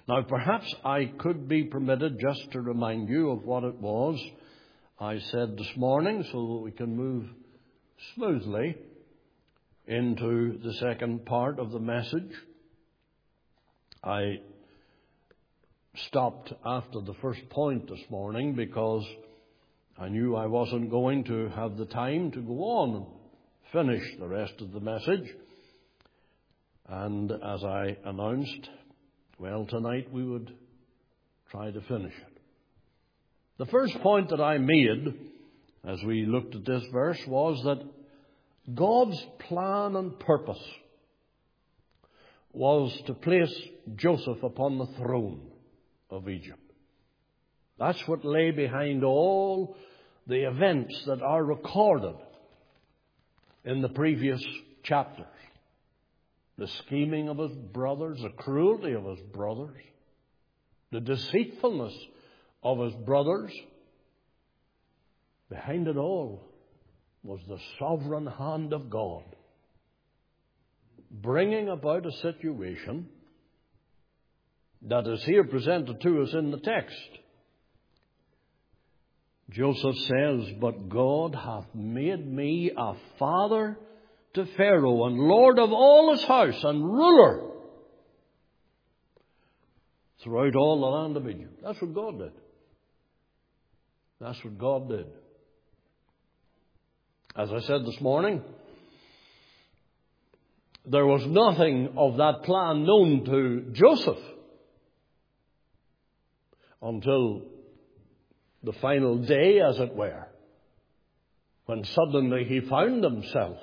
Now, perhaps I could be permitted just to remind you of what it was I said this morning so that we can move smoothly into the second part of the message. I stopped after the first point this morning because I knew I wasn't going to have the time to go on and finish the rest of the message. And as I announced, well, tonight we would try to finish it. The first point that I made as we looked at this verse was that God's plan and purpose was to place Joseph upon the throne of Egypt. That's what lay behind all the events that are recorded in the previous chapters. The scheming of his brothers, the cruelty of his brothers, the deceitfulness of his brothers. Behind it all was the sovereign hand of God, bringing about a situation that is here presented to us in the text. Joseph says, "But God hath made me a father to Pharaoh, and lord of all his house, and ruler throughout all the land of Egypt." That's what God did. That's what God did. As I said this morning, there was nothing of that plan known to Joseph until the final day, as it were, when suddenly he found himself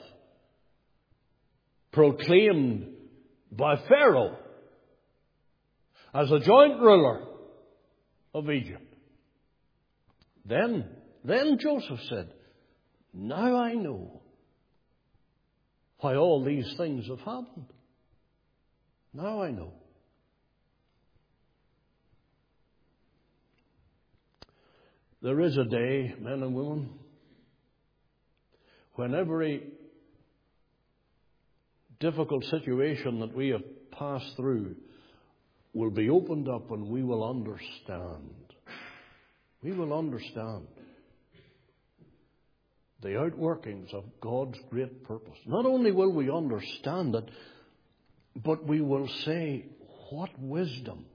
proclaimed by Pharaoh as a joint ruler of Egypt. Then Joseph said, "Now I know why all these things have happened. Now I know." There is a day, men and women, when every difficult situation that we have passed through will be opened up and we will understand. We will understand the outworkings of God's great purpose. Not only will we understand it, but we will say, what wisdom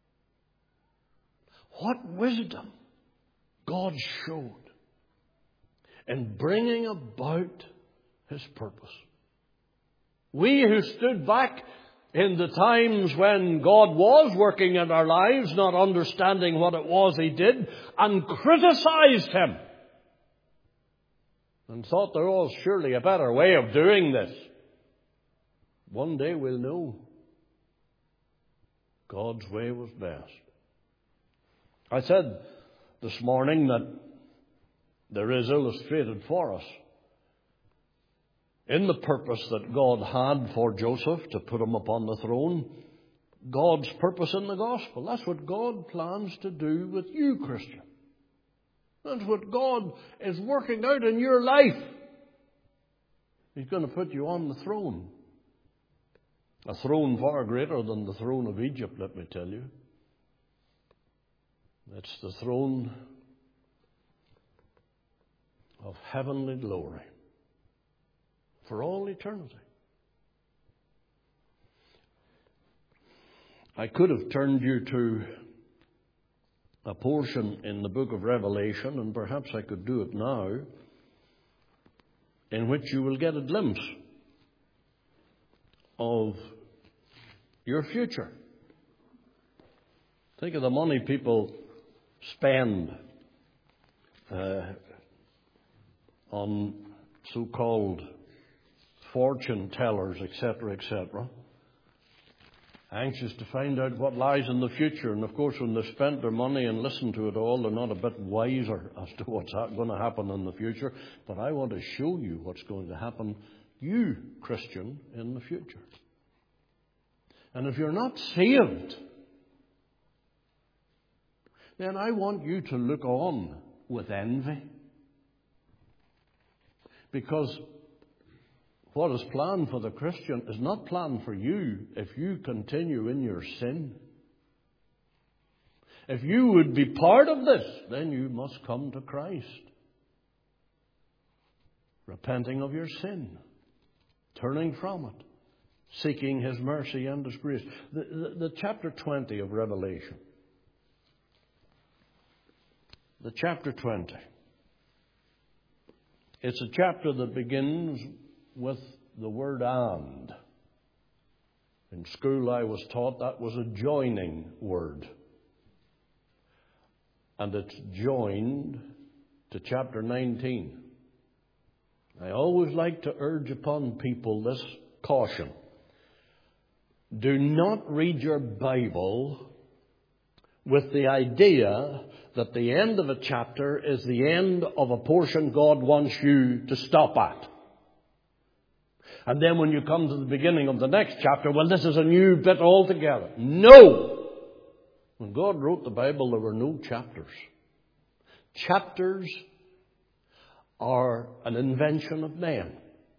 God showed in bringing about His purpose. We who stood back in the times when God was working in our lives, not understanding what it was He did, and criticized Him, and thought there was surely a better way of doing this. One day we'll know God's way was best. I said this morning that there is illustrated for us in the purpose that God had for Joseph to put him upon the throne, God's purpose in the gospel. That's what God plans to do with you, Christian. That's what God is working out in your life. He's going to put you on the throne. A throne far greater than the throne of Egypt, let me tell you. It's the throne of heavenly glory for all eternity. I could have turned you to a portion in the book of Revelation, and perhaps I could do it now, in which you will get a glimpse of your future. Think of the money people spend on so-called fortune tellers, etc., etc., anxious to find out what lies in the future. And of course, when they've spent their money and listened to it all, they're not a bit wiser as to what's going to happen in the future. But I want to show you what's going to happen, you, Christian, in the future. And if you're not saved, then I want you to look on with envy. Because what is planned for the Christian is not planned for you if you continue in your sin. If you would be part of this, then you must come to Christ, repenting of your sin, turning from it, seeking His mercy and His grace. The chapter 20 of Revelation. The chapter 20. It's a chapter that begins with the word "and." In school I was taught that was a joining word. And it's joined to chapter 19. I always like to urge upon people this caution. Do not read your Bible with the idea that the end of a chapter is the end of a portion God wants you to stop at. And then when you come to the beginning of the next chapter, well, this is a new bit altogether. No! When God wrote the Bible, there were no chapters. Chapters are an invention of man.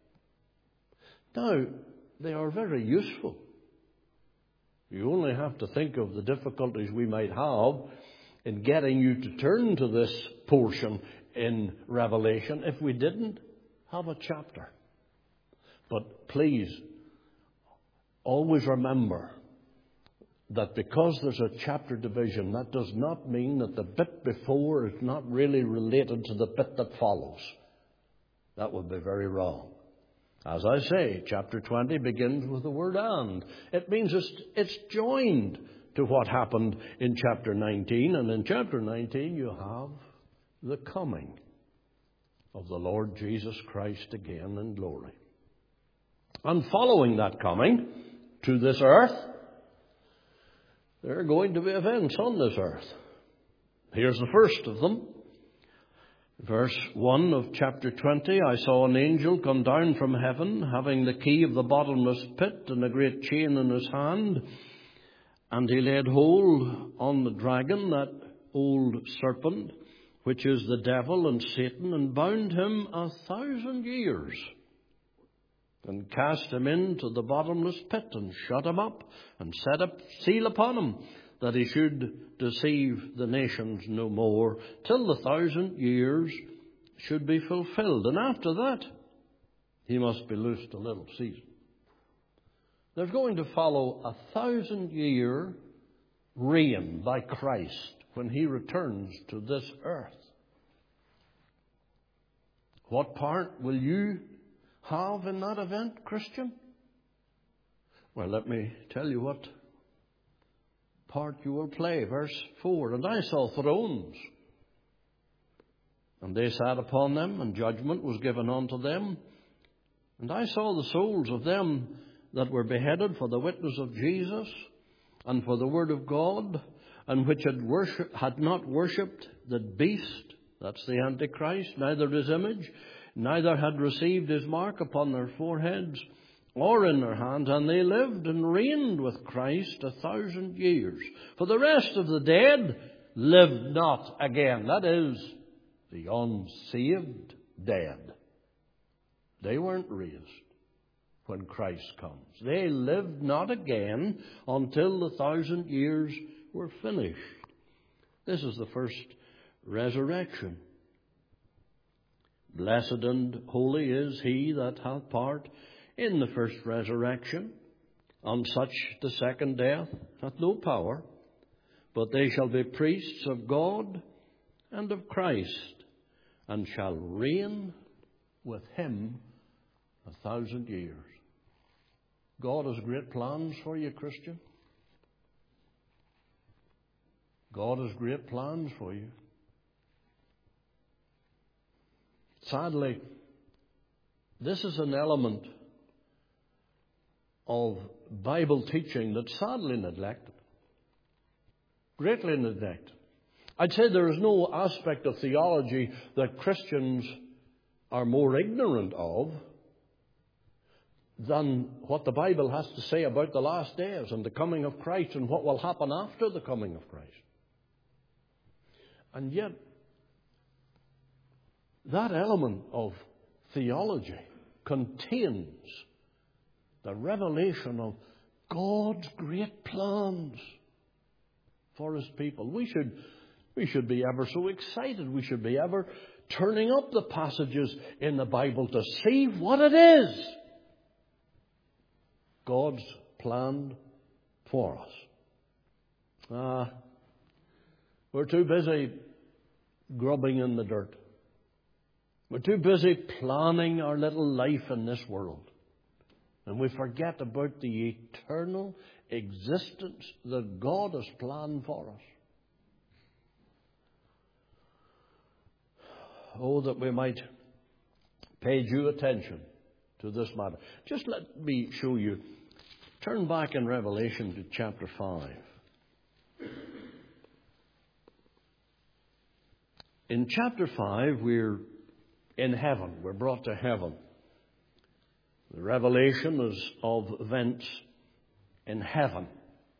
Now, they are very useful. You only have to think of the difficulties we might have in getting you to turn to this portion in Revelation if we didn't have a chapter. But please, always remember that because there's a chapter division, that does not mean that the bit before is not really related to the bit that follows. That would be very wrong. As I say, chapter 20 begins with the word "and." It means it's joined to what happened in chapter 19. And in chapter 19 you have the coming of the Lord Jesus Christ again in glory. And following that coming to this earth, there are going to be events on this earth. Here's the first of them. Verse 1 of chapter 20, I saw an angel come down from heaven, having the key of the bottomless pit and a great chain in his hand. And he laid hold on the dragon, that old serpent, which is the devil and Satan, and bound him 1,000 years, and cast him into the bottomless pit, and shut him up, and set a seal upon him, that he should deceive the nations no more, till the 1,000 years should be fulfilled. And after that, he must be loosed a little season. There's going to follow 1,000-year reign by Christ when He returns to this earth. What part will you have in that event, Christian? Well, let me tell you what part you will play. Verse 4, and I saw thrones, and they sat upon them, and judgment was given unto them. And I saw the souls of them that were beheaded for the witness of Jesus and for the word of God, and which had not worshipped the beast, that's the Antichrist, neither his image, neither had received his mark upon their foreheads or in their hands, and they lived and reigned with Christ 1,000 years. For the rest of the dead lived not again. That is, the unsaved dead. They weren't raised when Christ comes. They lived not again until the 1,000 years were finished. This is the first resurrection. Blessed and holy is he that hath part in the first resurrection. On such the second death hath no power, but they shall be priests of God and of Christ, and shall reign with Him 1,000 years. God has great plans for you, Christian. God has great plans for you. Sadly, this is an element of Bible teaching that's sadly neglected. Greatly neglected. I'd say there is no aspect of theology that Christians are more ignorant of than what the Bible has to say about the last days and the coming of Christ and what will happen after the coming of Christ. And yet, that element of theology contains the revelation of God's great plans for His people. We should be ever so excited. We should be ever turning up the passages in the Bible to see what it is God's planned for us. We're too busy grubbing in the dirt. We're too busy planning our little life in this world. And we forget about the eternal existence that God has planned for us. Oh, that we might pay due attention to this matter. Just let me show you. Turn back in Revelation to chapter 5. In chapter 5, we're in heaven. We're brought to heaven. The revelation is of events in heaven.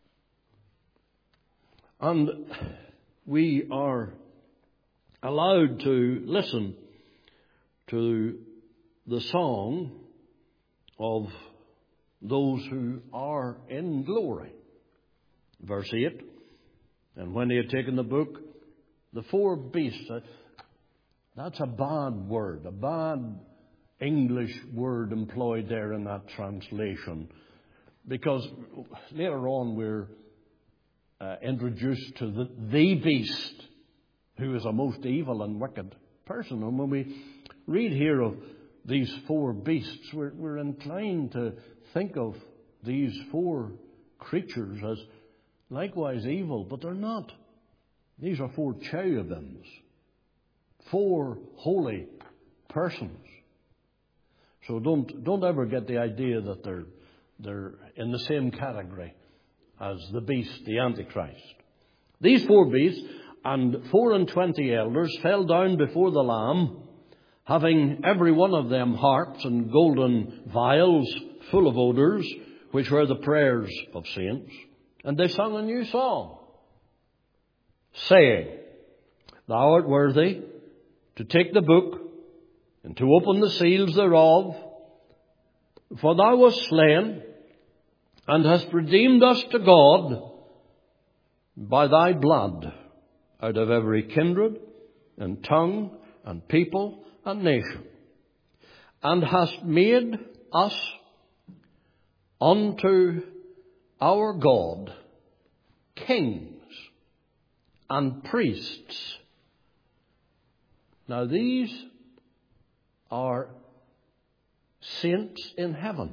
And we are allowed to listen to the song of those who are in glory. Verse 8, and when he had taken the book, the four beasts, that's a bad word, a bad English word employed there in that translation, because later on we're introduced to the beast, who is a most evil and wicked person. And when we read here of these four beasts, we're inclined to think of these four creatures as likewise evil, but they're not. These are four cherubims, four holy persons. So don't ever get the idea that they're in the same category as the beast, the Antichrist. These four beasts and 24 elders fell down before the Lamb, having every one of them harps and golden vials full of odors, which were the prayers of saints. And they sung a new song, saying, Thou art worthy to take the book and to open the seals thereof, for thou wast slain and hast redeemed us to God by thy blood out of every kindred and tongue and people and nation, and hast made us unto our God kings and priests. Now these are saints in heaven,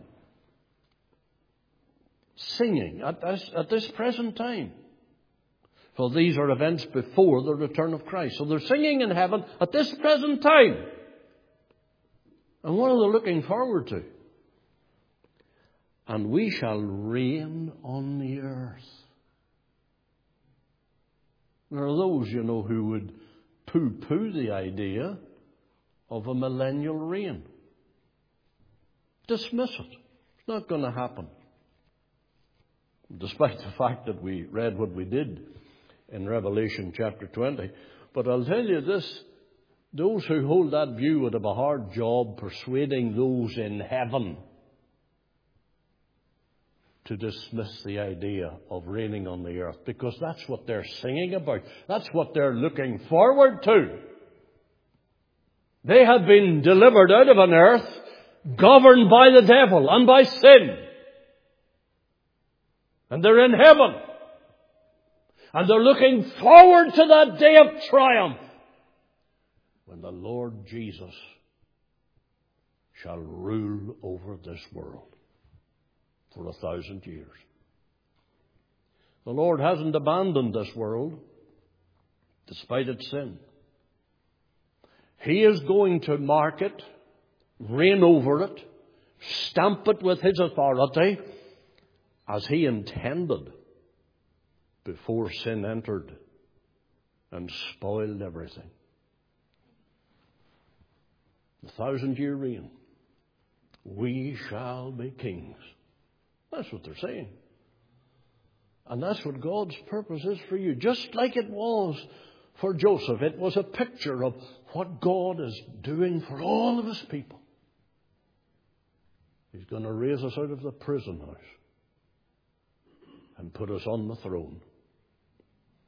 singing at this present time. For these are events before the return of Christ. So they're singing in heaven at this present time. And what are they looking forward to? And we shall reign on the earth. There are those, who would pooh-pooh the idea of a millennial reign. Dismiss it. It's not going to happen. Despite the fact that we read what we did in Revelation chapter 20. But I'll tell you this, those who hold that view would have a hard job persuading those in heaven to dismiss the idea of reigning on the earth, because that's what they're singing about. That's what they're looking forward to. They have been delivered out of an earth governed by the devil and by sin. And they're in heaven. And they're looking forward to that day of triumph when the Lord Jesus shall rule over this world for 1,000 years. The Lord hasn't abandoned this world despite its sin. He is going to mark it, reign over it, stamp it with His authority as He intended before sin entered and spoiled everything. The 1,000-year reign. We shall be kings. That's what they're saying. And that's what God's purpose is for you. Just like it was for Joseph. It was a picture of what God is doing for all of His people. He's going to raise us out of the prison house and put us on the throne.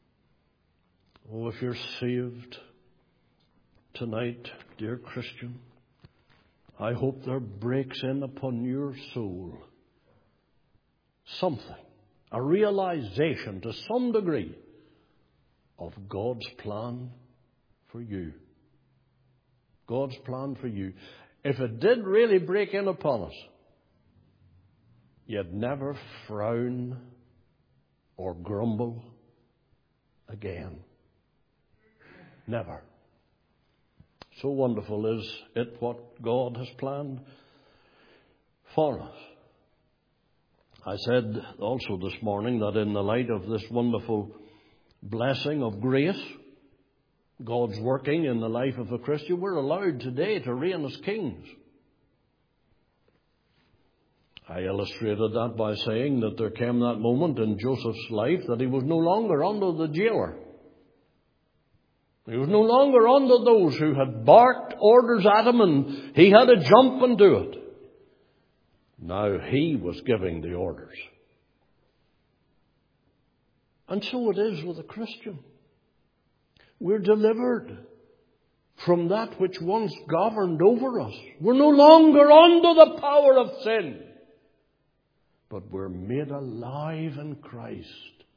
Oh, if you're saved tonight, dear Christian, I hope there breaks in upon your soul something, a realization to some degree of God's plan for you. God's plan for you. If it did really break in upon us, you'd never frown or grumble again. Never. So wonderful is it what God has planned for us. I said also this morning that in the light of this wonderful blessing of grace, God's working in the life of a Christian, we're allowed today to reign as kings. I illustrated that by saying that there came that moment in Joseph's life that he was no longer under the jailer. He was no longer under those who had barked orders at him and he had to jump and do it. Now he was giving the orders. And so it is with a Christian. We're delivered from that which once governed over us. We're no longer under the power of sin, but we're made alive in Christ.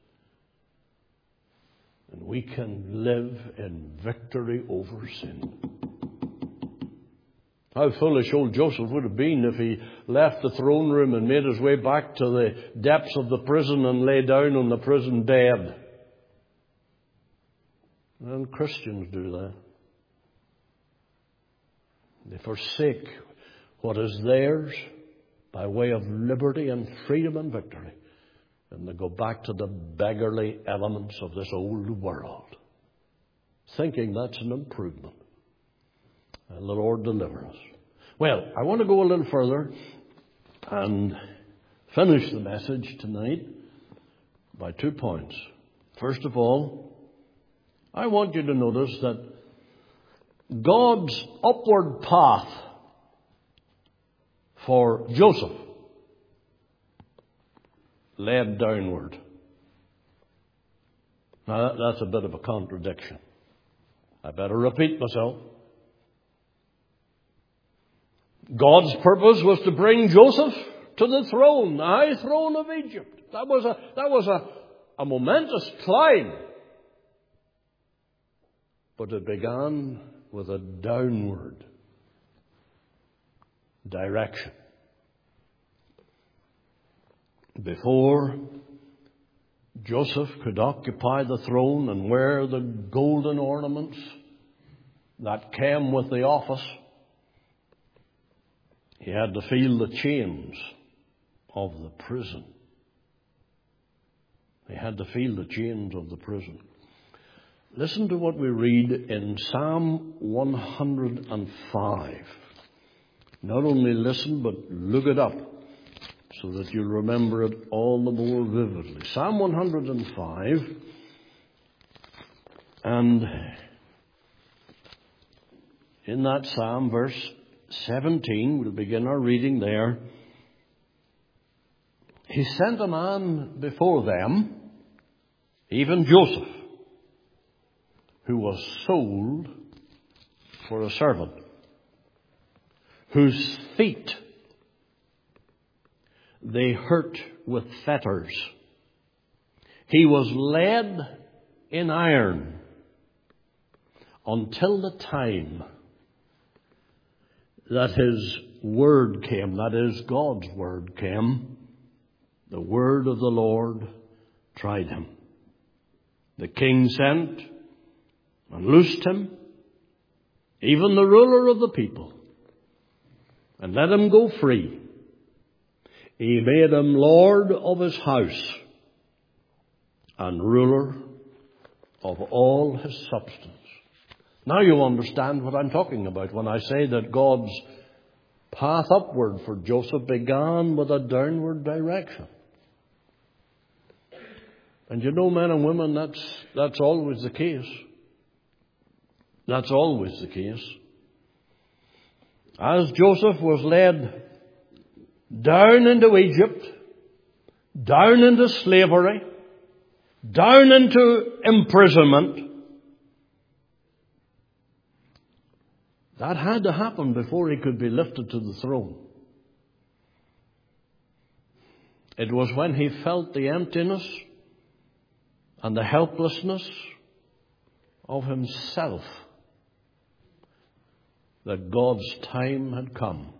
And we can live in victory over sin. How foolish old Joseph would have been if he left the throne room and made his way back to the depths of the prison and lay down on the prison bed. And Christians do that. They forsake what is theirs by way of liberty and freedom and victory. And they go back to the beggarly elements of this old world, thinking that's an improvement. And the Lord deliver us. Well, I want to go a little further and finish the message tonight by 2 points. First of all, I want you to notice that God's upward path for Joseph led downward. Now, that's a bit of a contradiction. I better repeat myself. God's purpose was to bring Joseph to the throne, the high throne of Egypt. That was a momentous climb. But it began with a downward direction. Before Joseph could occupy the throne and wear the golden ornaments that came with the office, he had to feel the chains of the prison. He had to feel the chains of the prison. Listen to what we read in Psalm 105. Not only listen, but look it up so that you'll remember it all the more vividly. Psalm 105, and in that psalm, verse 17, we'll begin our reading there. He sent a man before them, even Joseph, who was sold for a servant, whose feet they hurt with fetters. He was led in iron until the time that his word came, that is, God's word came. The word of the Lord tried him. The king sent and loosed him, even the ruler of the people, and let him go free. He made him lord of his house and ruler of all his substance. Now you understand what I'm talking about when I say that God's path upward for Joseph began with a downward direction. And you know, men and women, that's always the case. That's always the case. As Joseph was led down into Egypt, down into slavery, down into imprisonment, That had to happen before he could be lifted to the throne. It was when he felt the emptiness and the helplessness of himself that God's time had come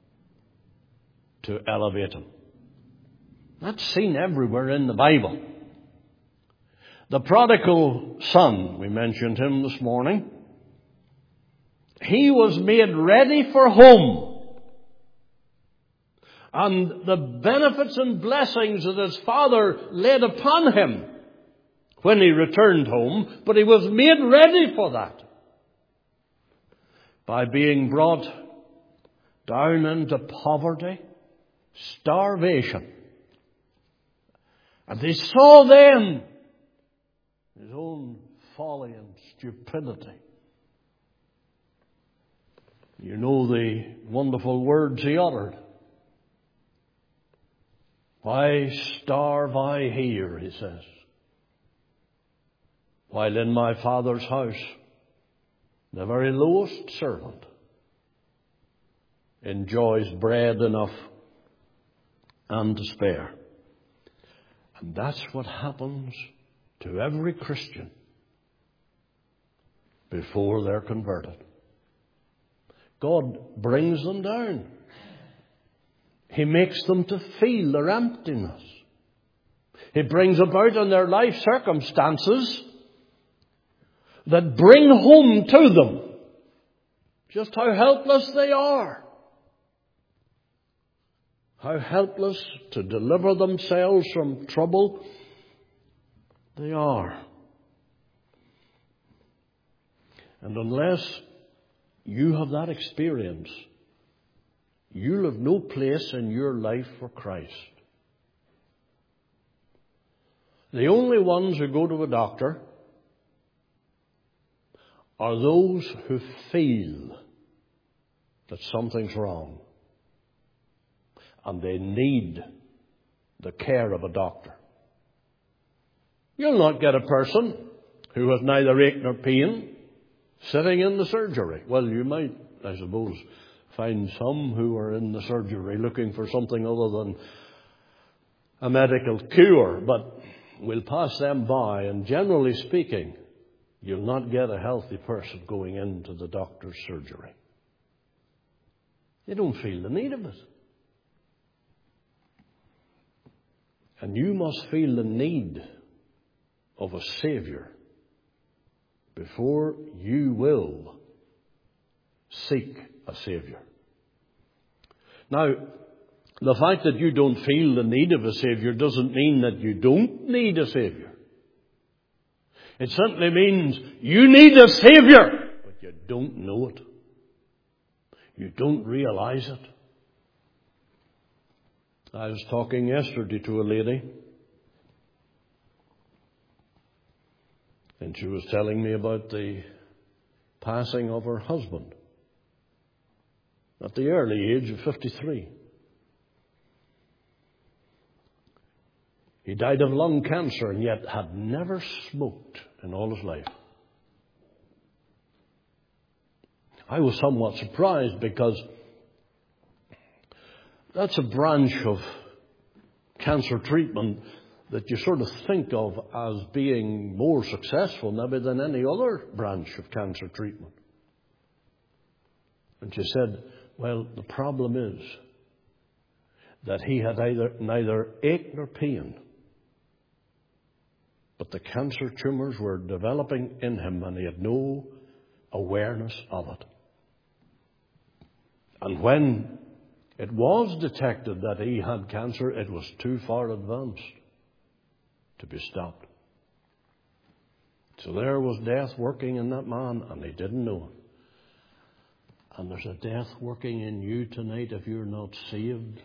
to elevate him. That's seen everywhere in the Bible. The prodigal son, we mentioned him this morning, he was made ready for home. And the benefits and blessings that his father laid upon him when he returned home, but he was made ready for that by being brought down into poverty, starvation. And he saw then his own folly and stupidity. You know the wonderful words he uttered. Why starve I here, he says, while in my Father's house the very lowest servant enjoys bread enough and to spare. And that's what happens to every Christian before they're converted. God brings them down. He makes them to feel their emptiness. He brings about in their life circumstances that bring home to them just how helpless they are. How helpless to deliver themselves from trouble they are. And unless you have that experience, you'll have no place in your life for Christ. The only ones who go to a doctor are those who feel that something's wrong and they need the care of a doctor. You'll not get a person who has neither ache nor pain sitting in the surgery. Well, you might, I suppose, find some who are in the surgery looking for something other than a medical cure, but we'll pass them by, and generally speaking, you'll not get a healthy person going into the doctor's surgery. They don't feel the need of it. And you must feel the need of a Savior before you will seek a Savior. Now, the fact that you don't feel the need of a Savior doesn't mean that you don't need a Savior. It simply means you need a Savior, but you don't know it. You don't realize it. I was talking yesterday to a lady, and she was telling me about the passing of her husband at the early age of 53. He died of lung cancer and yet had never smoked in all his life. I was somewhat surprised because that's a branch of cancer treatment that you sort of think of as being more successful maybe than any other branch of cancer treatment. And she said, well, the problem is that he had neither ache nor pain, but the cancer tumors were developing in him and he had no awareness of it. And when it was detected that he had cancer, it was too far advanced to be stopped. So there was death working in that man, and he didn't know it. And there's a death working in you tonight if you're not saved.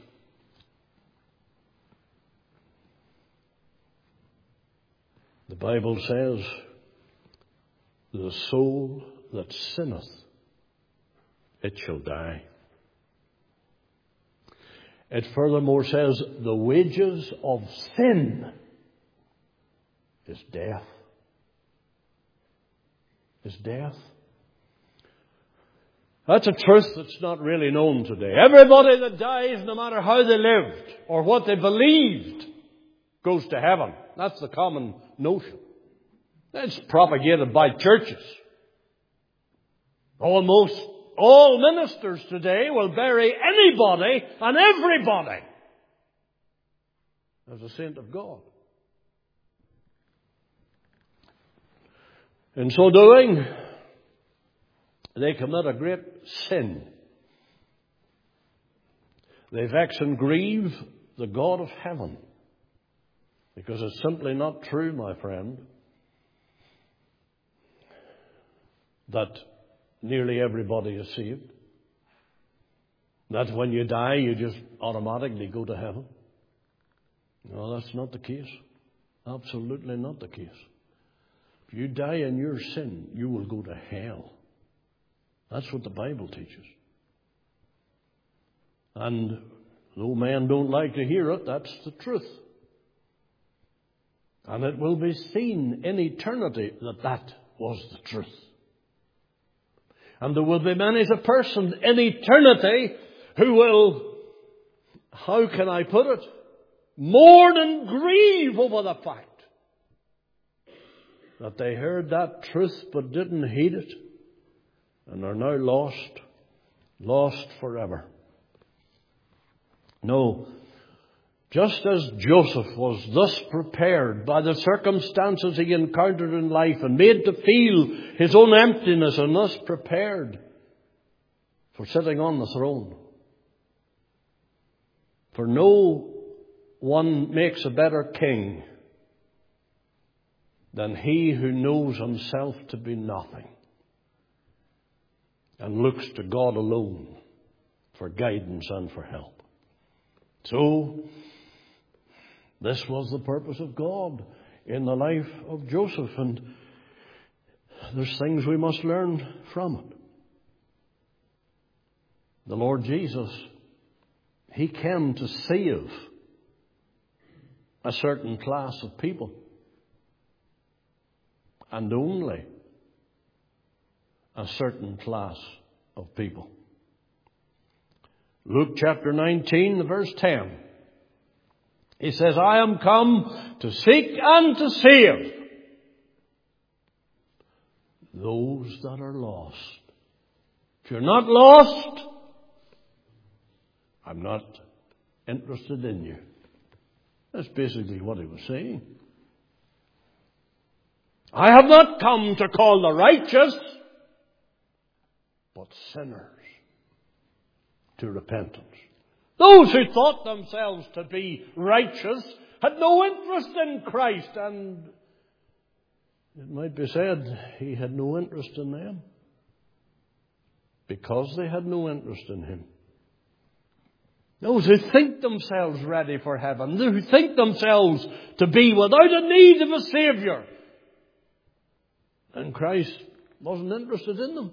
The Bible says, the soul that sinneth, it shall die. It furthermore says, the wages of sin is death. Is death. That's a truth that's not really known today. Everybody that dies, no matter how they lived or what they believed, goes to heaven. That's the common notion. It's propagated by churches. Almost all ministers today will bury anybody and everybody as a saint of God. In so doing, they commit a great sin. They vex and grieve the God of heaven. Because it's simply not true, my friend, that nearly everybody is saved. That when you die, you just automatically go to heaven. No, that's not the case. Absolutely not the case. If you die in your sin, you will go to hell. That's what the Bible teaches. And though men don't like to hear it, that's the truth. And it will be seen in eternity that that was the truth. And there will be many a person in eternity who will, how can I put it, mourn and grieve over the fact that they heard that truth but didn't heed it, and are now lost forever. No, just as Joseph was thus prepared by the circumstances he encountered in life and made to feel his own emptiness and thus prepared for sitting on the throne. For no one makes a better king than he who knows himself to be nothing and looks to God alone for guidance and for help. So, this was the purpose of God in the life of Joseph, and there's things we must learn from it. The Lord Jesus, He came to save a certain class of people, and only a certain class of people. Luke chapter 19, verse 10. He says, I am come to seek and to save those that are lost. If you're not lost, I'm not interested in you. That's basically what he was saying. I have not come to call the righteous, but sinners to repentance. Those who thought themselves to be righteous had no interest in Christ, and it might be said He had no interest in them because they had no interest in Him. Those who think themselves ready for heaven, who think themselves to be without a need of a Savior, and Christ wasn't interested in them.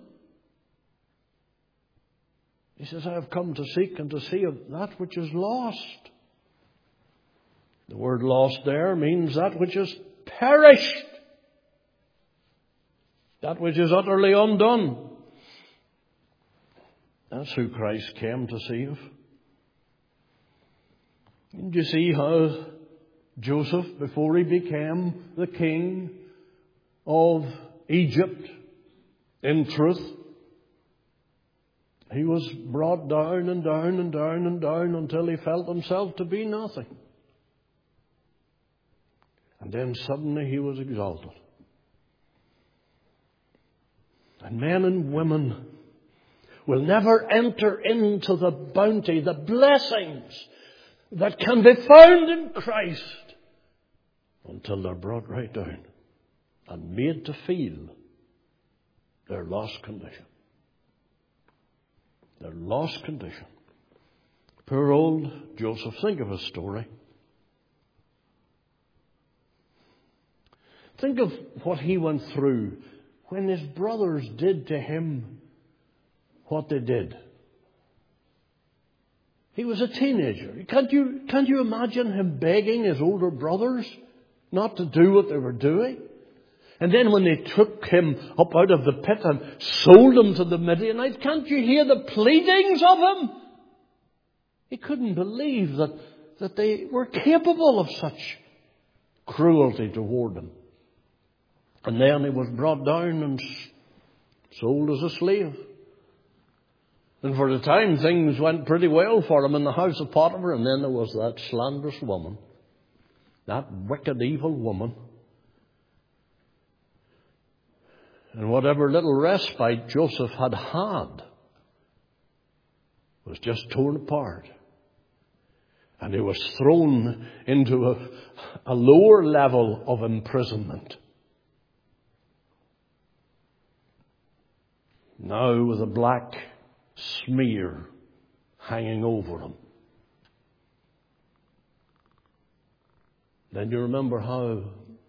He says, I have come to seek and to save that which is lost. The word lost there means that which is perished. That which is utterly undone. That's who Christ came to save. And you see how Joseph, before he became the king of Egypt, in truth, he was brought down and down and down and down until he felt himself to be nothing. And then suddenly he was exalted. And men and women will never enter into the bounty, the blessings that can be found in Christ until they're brought right down and made to feel their lost condition. Their lost condition. Poor old Joseph. Think of his story. Think of what he went through when his brothers did to him what they did. He was a teenager. Can't you imagine him begging his older brothers not to do what they were doing? And then when they took him up out of the pit and sold him to the Midianites, can't you hear the pleadings of him? He couldn't believe that they were capable of such cruelty toward him. And then he was brought down and sold as a slave. And for the time things went pretty well for him in the house of Potiphar. And then there was that slanderous woman, that wicked, evil woman. And whatever little respite Joseph had was just torn apart. And he was thrown into a lower level of imprisonment. Now with a black smear hanging over him. Then you remember how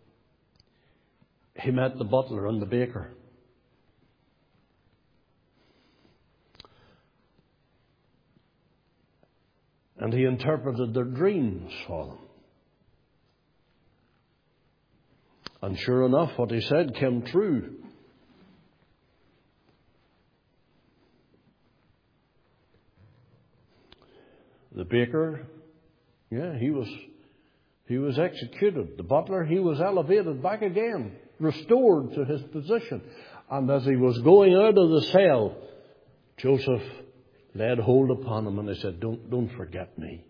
he met the butler and the baker. And he interpreted their dreams for them. And sure enough, what he said came true. The baker, he was executed. The butler, he was elevated back again, restored to his position. And as he was going out of the cell, Joseph laid hold upon him and he said, Don't forget me.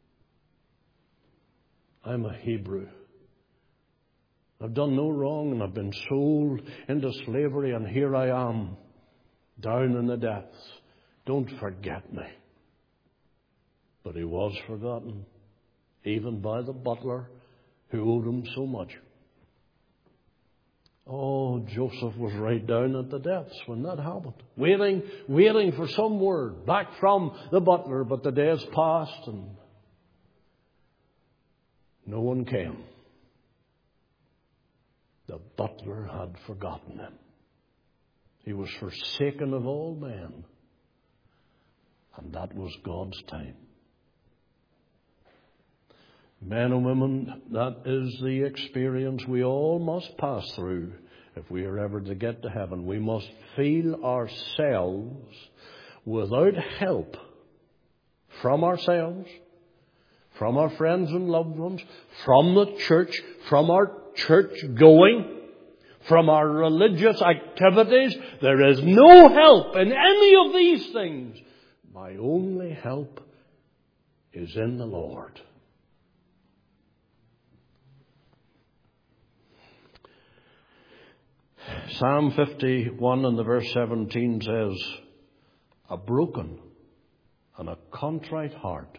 I'm a Hebrew. I've done no wrong and I've been sold into slavery and here I am, down in the depths. Don't forget me. But he was forgotten, even by the butler who owed him so much. Oh, Joseph was right down at the depths when that happened. Waiting for some word back from the butler, but the days passed and no one came. The butler had forgotten him. He was forsaken of all men. And that was God's time. Men and women, that is the experience we all must pass through if we are ever to get to heaven. We must feel ourselves without help from ourselves, from our friends and loved ones, from the church, from our church going, from our religious activities. There is no help in any of these things. My only help is in the Lord. Psalm 51 and the verse 17 says, a broken and a contrite heart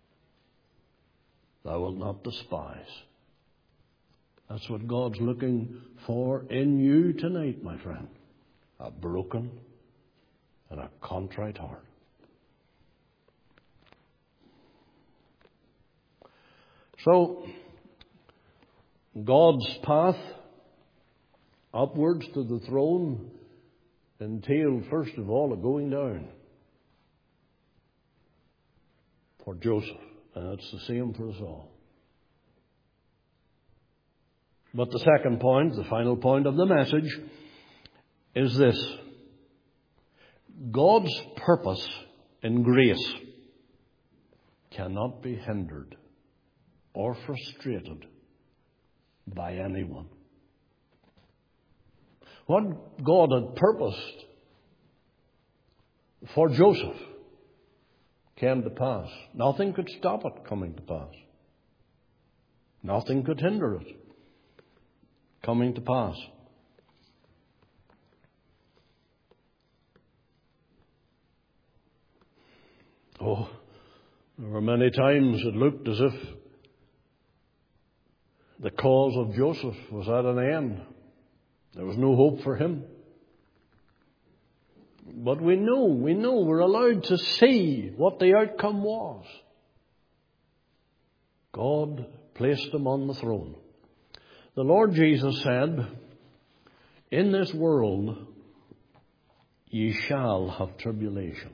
thou wilt not despise. That's what God's looking for in you tonight, my friend. A broken and a contrite heart. So, God's path upwards to the throne entailed, first of all, a going down for Joseph. And it's the same for us all. But the second point, the final point of the message, is this. God's purpose in grace cannot be hindered or frustrated by anyone. What God had purposed for Joseph came to pass. Nothing could stop it coming to pass. Nothing could hinder it coming to pass. Oh, there were many times it looked as if the cause of Joseph was at an end. There was no hope for him. But we know we're allowed to see what the outcome was. God placed him on the throne. The Lord Jesus said, in this world ye shall have tribulation.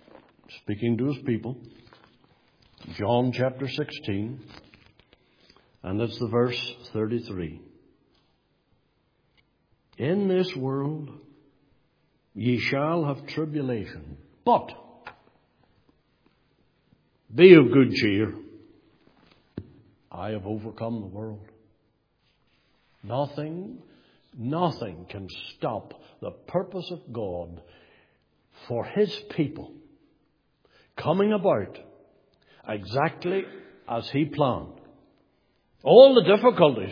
Speaking to his people, John chapter 16 And it's the verse 33. In this world ye shall have tribulation, but be of good cheer. I have overcome the world. Nothing can stop the purpose of God for His people coming about exactly as He planned. All the difficulties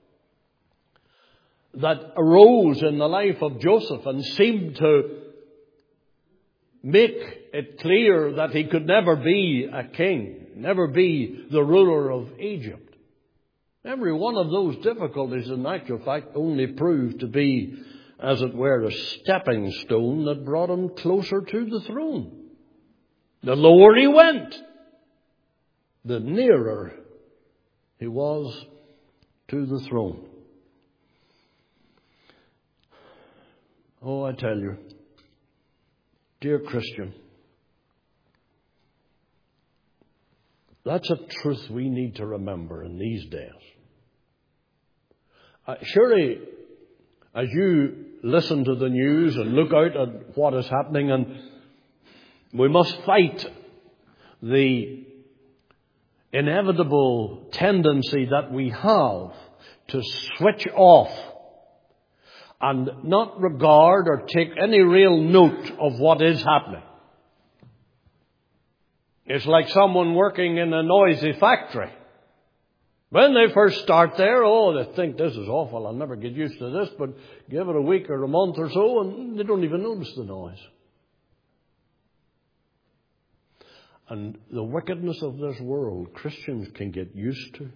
that arose in the life of Joseph and seemed to make it clear that he could never be a king, never be the ruler of Egypt. Every one of those difficulties, in actual fact, only proved to be, as it were, a stepping stone that brought him closer to the throne. The lower he went, the nearer he was to the throne. Oh, I tell you, dear Christian, that's a truth we need to remember in these days. Surely, as you listen to the news and look out at what is happening, and we must fight the inevitable tendency that we have to switch off and not regard or take any real note of what is happening. It's like someone working in a noisy factory. When they first start there, they think this is awful, I'll never get used to this, but give it a week or a month or so and they don't even notice the noise. And the wickedness of this world, Christians can get used to.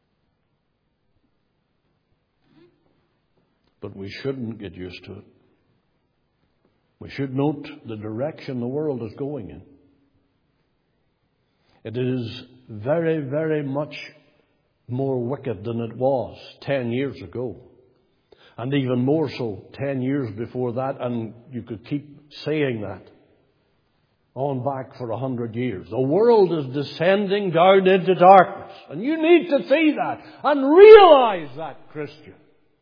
But we shouldn't get used to it. We should note the direction the world is going in. It is very, very much more wicked than it was 10 years ago. And even more so 10 years before that, and you could keep saying that on back for 100 years. The world is descending down into darkness. And you need to see that and realize that, Christian.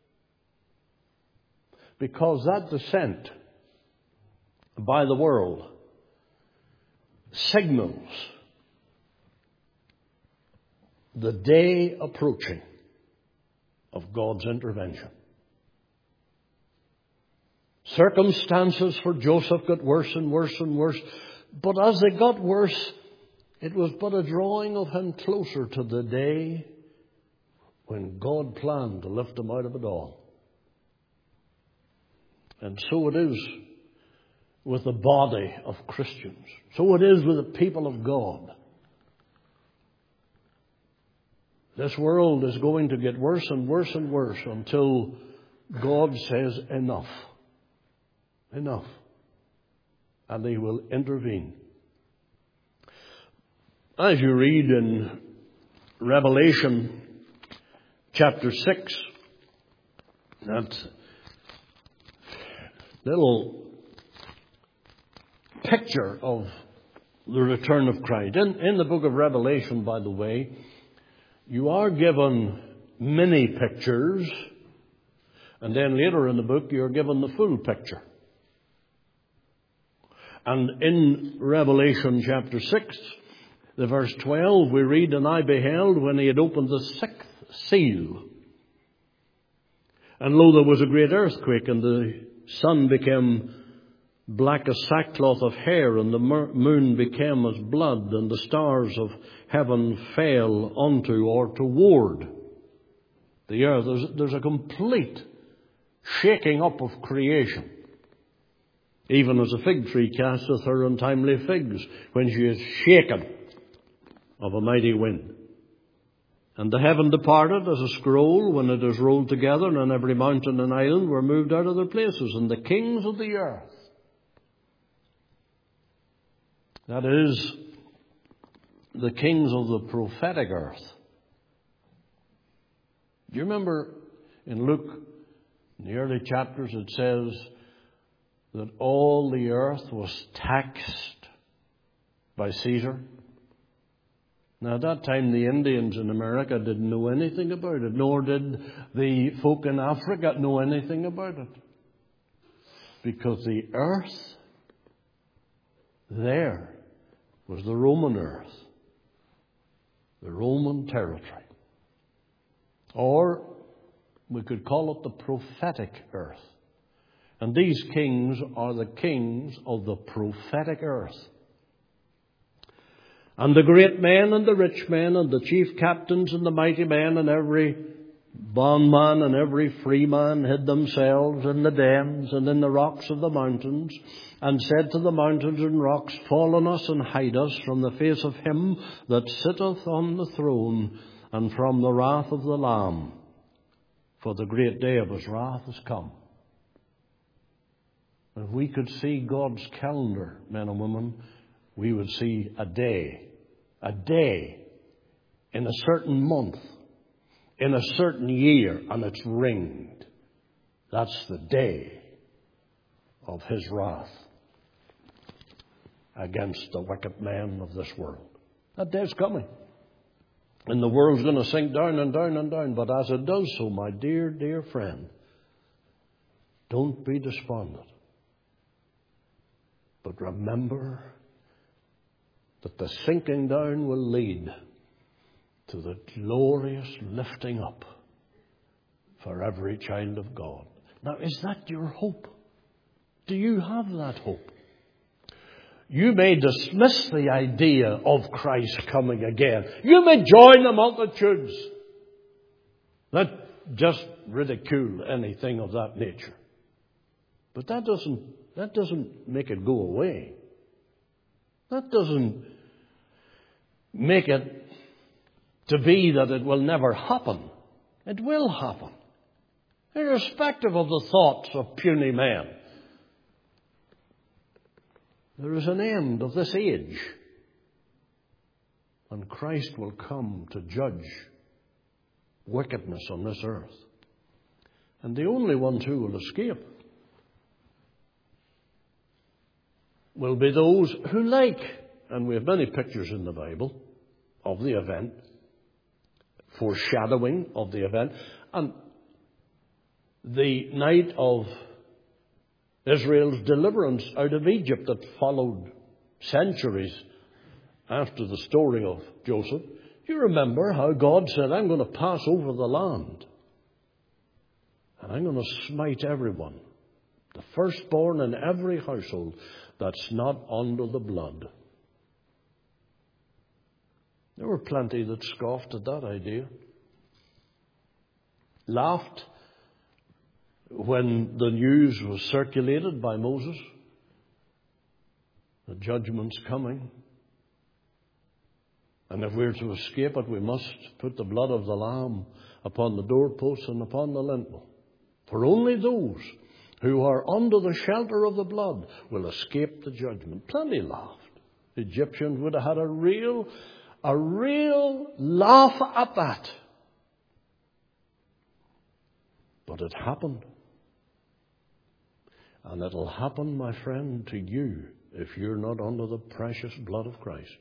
Because that descent by the world signals the day approaching of God's intervention. Circumstances for Joseph got worse and worse and worse. But as they got worse, it was but a drawing of him closer to the day when God planned to lift him out of it all. And so it is with the body of Christians. So it is with the people of God. This world is going to get worse and worse and worse until God says enough. Enough. And He will intervene. As you read in Revelation chapter 6, that little picture of the return of Christ. In the book of Revelation, by the way, you are given many pictures, and then later in the book you're given the full picture. And in Revelation chapter 6, the verse 12, we read, "And I beheld when He had opened the sixth seal. And lo, there was a great earthquake, and the sun became black as sackcloth of hair, and the moon became as blood, and the stars of heaven fell onto or toward the earth." There's a complete shaking up of creation. Even as a fig tree casteth her untimely figs, when she is shaken of a mighty wind. And the heaven departed as a scroll when it is rolled together, and every mountain and island were moved out of their places, and the kings of the earth, that is, the kings of the prophetic earth. Do you remember in Luke, in the early chapters, it says that all the earth was taxed by Caesar? Now, at that time, the Indians in America didn't know anything about it, nor did the folk in Africa know anything about it. Because the earth there was the Roman earth, the Roman territory. Or we could call it the prophetic earth. And these kings are the kings of the prophetic earth. And the great men and the rich men and the chief captains and the mighty men and every bondman and every free man hid themselves in the dens and in the rocks of the mountains, and said to the mountains and rocks, Fall on us and hide us from the face of him that sitteth on the throne and from the wrath of the Lamb. For the great day of his wrath is come. If we could see God's calendar, men and women, we would see a day in a certain month, in a certain year, and it's ringed. That's the day of his wrath against the wicked men of this world. That day's coming. And the world's going to sink down and down and down. But as it does so, my dear, dear friend, don't be despondent. But remember that the sinking down will lead to the glorious lifting up for every child of God. Now, is that your hope? Do you have that hope? You may dismiss the idea of Christ coming again. You may join the multitudes that just ridicule anything of that nature. But that doesn't make it go away. That doesn't make it to be that it will never happen. It will happen, irrespective of the thoughts of puny men. There is an end of this age, and Christ will come to judge wickedness on this earth. And the only ones who will escape will be those who like, and we have many pictures in the Bible of the event, foreshadowing of the event, and the night of Israel's deliverance out of Egypt that followed centuries after the story of Joseph. You remember how God said, I'm going to pass over the land and I'm going to smite everyone, the firstborn in every household that's not under the blood. There were plenty that scoffed at that idea, laughed when the news was circulated by Moses, the judgment's coming. And if we're to escape it, we must put the blood of the Lamb upon the doorposts and upon the lintel. For only those who are under the shelter of the blood will escape the judgment. Plenty laughed. The Egyptians would have had a real laugh at that. But it happened. And it'll happen, my friend, to you if you're not under the precious blood of Christ.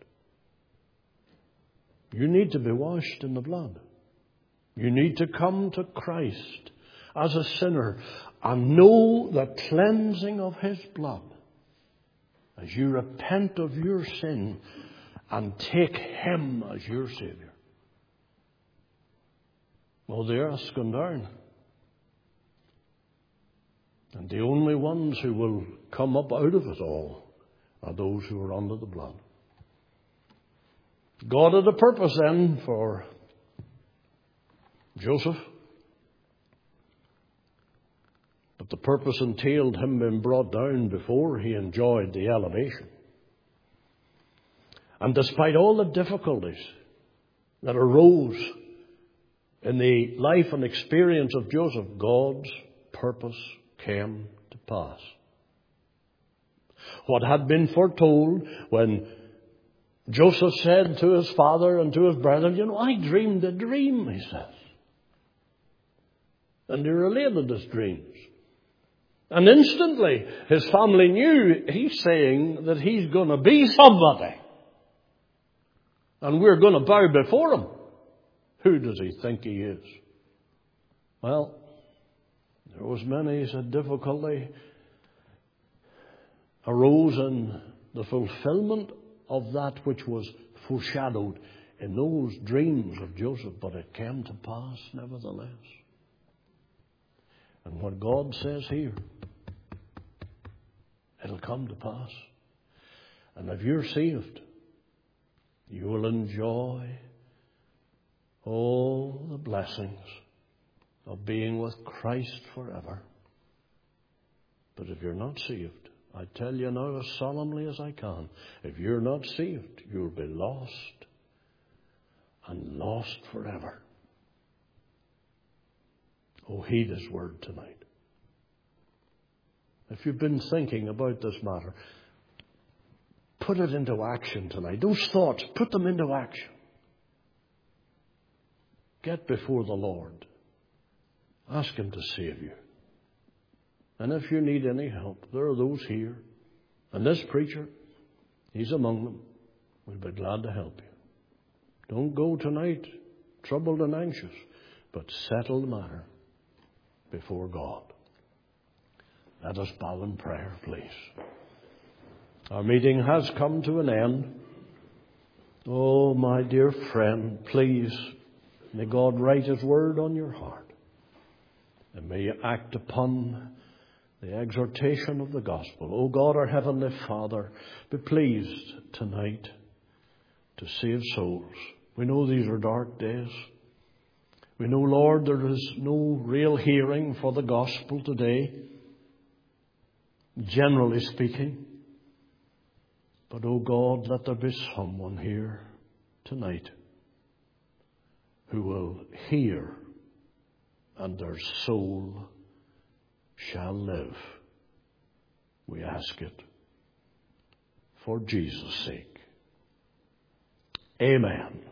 You need to be washed in the blood. You need to come to Christ as a sinner and know the cleansing of his blood as you repent of your sin and take him as your Savior. Well, the earth's gone down. And the only ones who will come up out of it all are those who are under the blood. God had a purpose then for Joseph. But the purpose entailed him being brought down before he enjoyed the elevation. And despite all the difficulties that arose in the life and experience of Joseph, God's purpose came to pass. What had been foretold when Joseph said to his father and to his brethren, I dreamed a dream, he says. And he related his dreams. And instantly his family knew he's saying that he's going to be somebody. And we're going to bow before him. Who does he think he is? Well, there was many said difficulty arose in the fulfillment of that which was foreshadowed in those dreams of Joseph, but it came to pass nevertheless. And what God says here, it'll come to pass. And if you're saved, you will enjoy all the blessings of being with Christ forever. But if you're not saved, I tell you now as solemnly as I can, if you're not saved, you'll be lost, and lost forever. Oh, heed his word tonight. If you've been thinking about this matter, put it into action tonight. Those thoughts, put them into action. Get before the Lord. Ask him to save you. And if you need any help, there are those here. And this preacher, he's among them. We'll be glad to help you. Don't go tonight troubled and anxious, but settle the matter before God. Let us bow in prayer, please. Our meeting has come to an end. Oh, my dear friend, please, may God write his word on your heart. And may you act upon the exhortation of the gospel. Oh God, our heavenly Father, be pleased tonight to save souls. We know these are dark days. We know, Lord, there is no real hearing for the gospel today, generally speaking. But, oh God, let there be someone here tonight who will hear, and their soul shall live. We ask it for Jesus' sake. Amen.